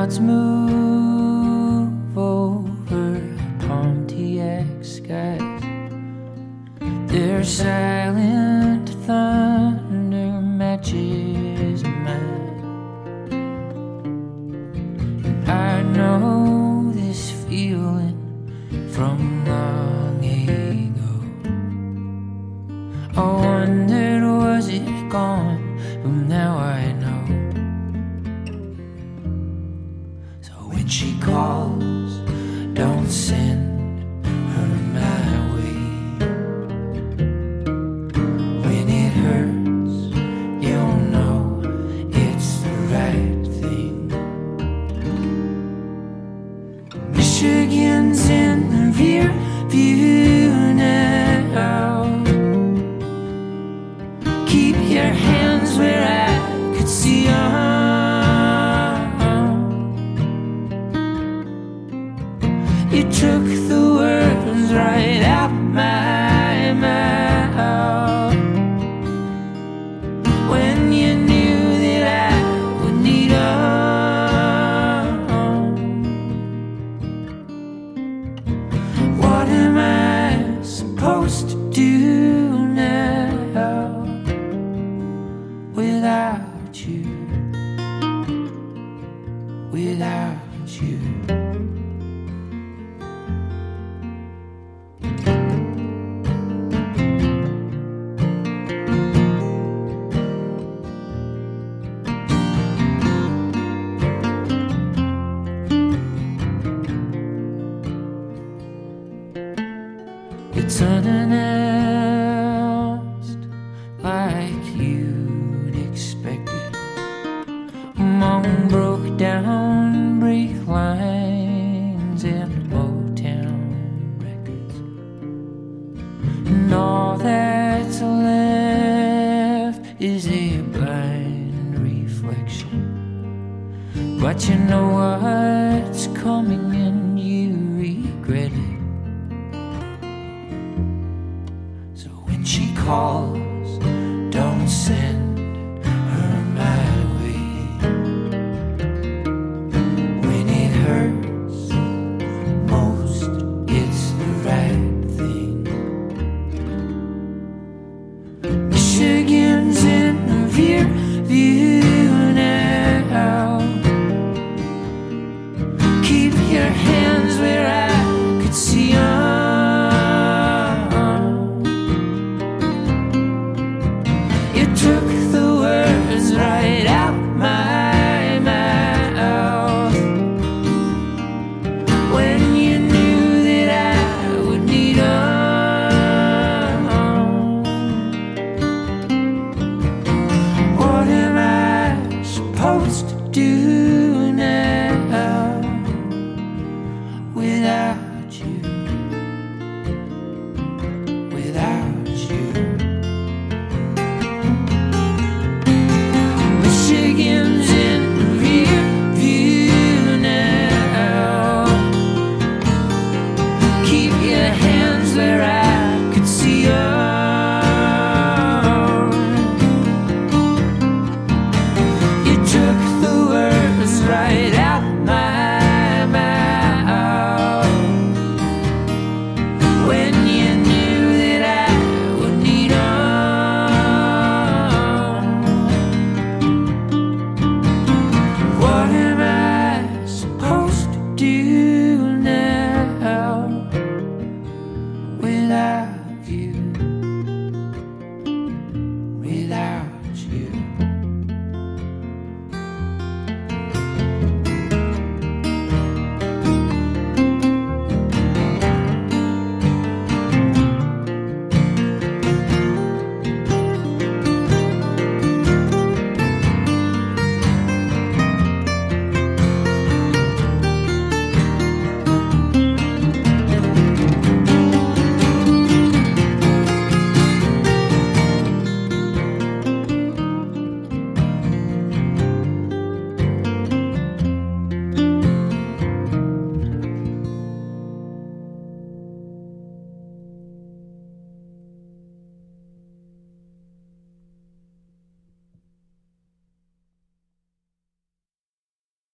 clouds move over Pontiac skies. Their silent thunder matches mine. I know this feeling from long ago. I wondered, was it gone? But now I know. So when she calls, don't send her my way. When it hurts, you'll know it's the right thing. Michigan's in the rear view now. Keep your hands where I could see them. You took the words right out my mouth when you knew that I would need them. What am I supposed to do now without you? Without you. It's unannounced, like you'd expected, among broke down brake lines and Motown records. And all that's left is a blind reflection. But you know what's coming and you regret it. So when she calls, don't send her my way. When it hurts most, it's the right thing. Michigan's in the rear view now. Keep your hands where I could see them. Took the words right out my mouth when you knew that I would need them. What am I supposed to do now